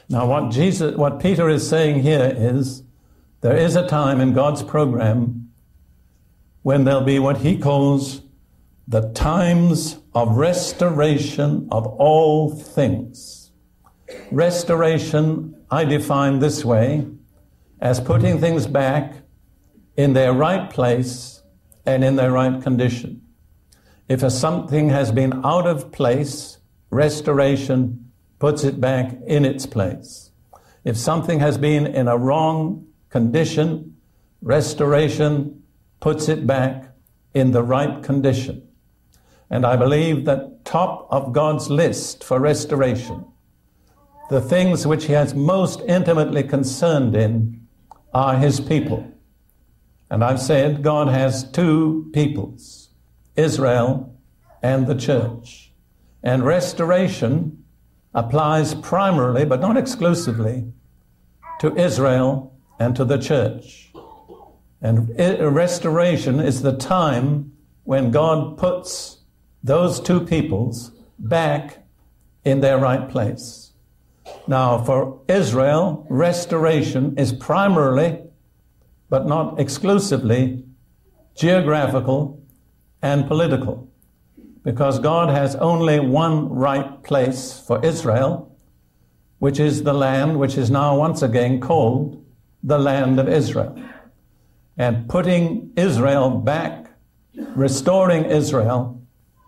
Now what Peter is saying here is, there is a time in God's program when there'll be what he calls the times of restoration of all things. Restoration, I define this way, as putting things back in their right place and in their right condition. If something has been out of place, restoration puts it back in its place. If something has been in a wrong condition, restoration puts it back in the right condition. And I believe that top of God's list for restoration, the things which he has most intimately concerned in, are his people. And I've said God has two peoples, Israel and the church. And restoration applies primarily, but not exclusively, to Israel and to the church. And restoration is the time when God puts those two peoples back in their right place. Now, for Israel, restoration is primarily, but not exclusively, geographical and political, because God has only one right place for Israel, which is the land which is now once again called the land of Israel. And putting Israel back, restoring Israel,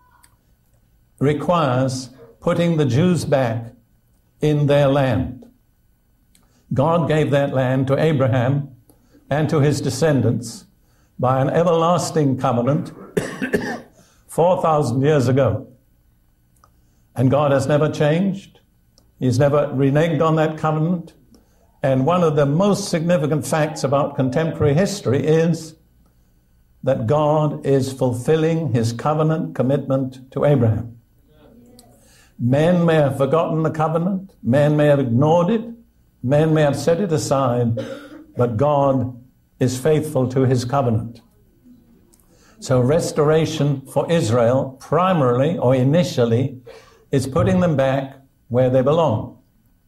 requires putting the Jews back in their land. God gave that land to Abraham and to his descendants by an everlasting covenant 4,000 years ago. And God has never changed. He's never reneged on that covenant. And one of the most significant facts about contemporary history is that God is fulfilling his covenant commitment to Abraham. Men may have forgotten the covenant, men may have ignored it, men may have set it aside, but God is faithful to his covenant. So restoration for Israel, primarily or initially, is putting them back where they belong.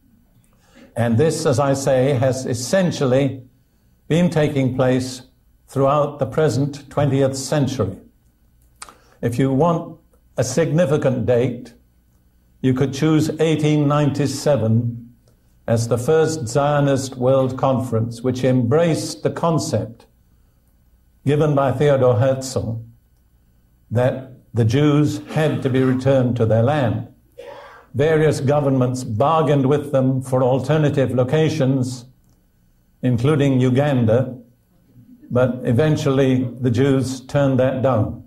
And this, as I say, has essentially been taking place throughout the present 20th century. If you want a significant date, you could choose 1897 as the first Zionist World Conference, which embraced the concept given by Theodor Herzl that the Jews had to be returned to their land. Various governments bargained with them for alternative locations, including Uganda, but eventually the Jews turned that down.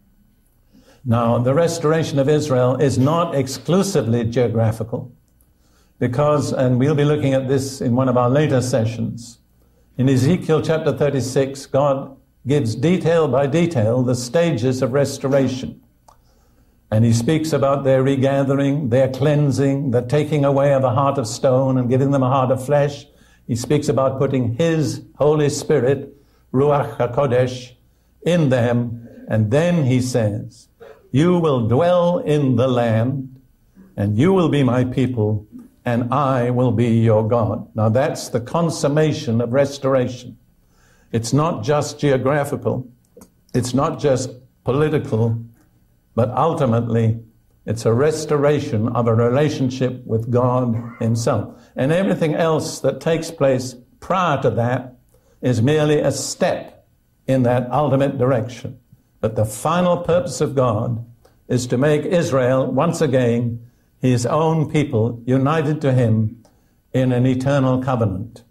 Now, the restoration of Israel is not exclusively geographical because, and we'll be looking at this in one of our later sessions, in Ezekiel chapter 36, God gives detail by detail the stages of restoration. And he speaks about their regathering, their cleansing, the taking away of a heart of stone and giving them a heart of flesh. He speaks about putting his Holy Spirit, Ruach HaKodesh, in them. And then he says, you will dwell in the land, and you will be my people, and I will be your God. Now that's the consummation of restoration. It's not just geographical, it's not just political, but ultimately it's a restoration of a relationship with God himself. And everything else that takes place prior to that is merely a step in that ultimate direction. But the final purpose of God is to make Israel, once again, his own people, united to him in an eternal covenant.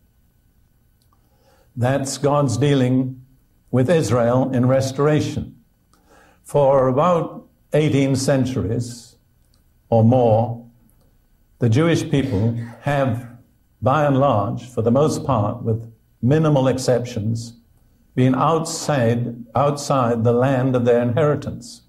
That's God's dealing with Israel in restoration. For about 18 centuries or more, the Jewish people have, by and large, for the most part, with minimal exceptions, been outside the land of their inheritance.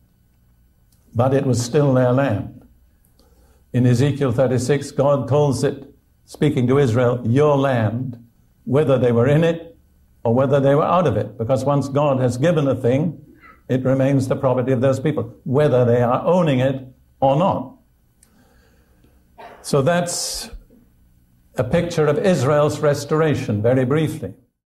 But it was still their land. In Ezekiel 36, God calls it, speaking to Israel, your land, whether they were in it or whether they were out of it. Because once God has given a thing, it remains the property of those people, whether they are owning it or not. So that's a picture of Israel's restoration, very briefly.